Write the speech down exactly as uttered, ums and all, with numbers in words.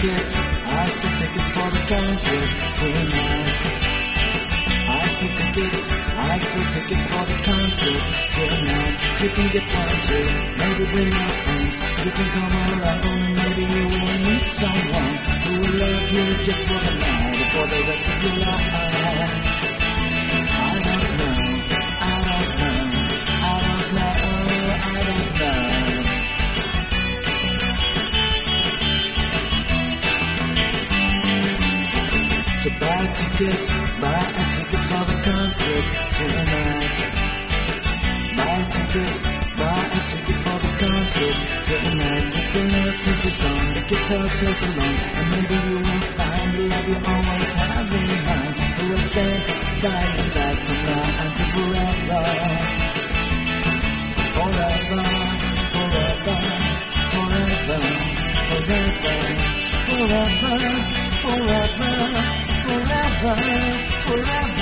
tickets, I see tickets for the concert tonight. I see tickets, I see tickets for the concert tonight. You can get one too, maybe bring your friends. You can come along and maybe you will meet someone who will love you just for the night or for the rest of your life. I don't know, I don't know, I don't know, I don't know. So buy a ticket, buy a ticket for the concert tonight. Buy a ticket, buy a ticket for the concert tonight. The singer sings the song, the guitars play along, and maybe you will find the love you always have in mind, who will stay by your side from now until forever. Forever, forever, forever, forever, forever, forever, forever, forever.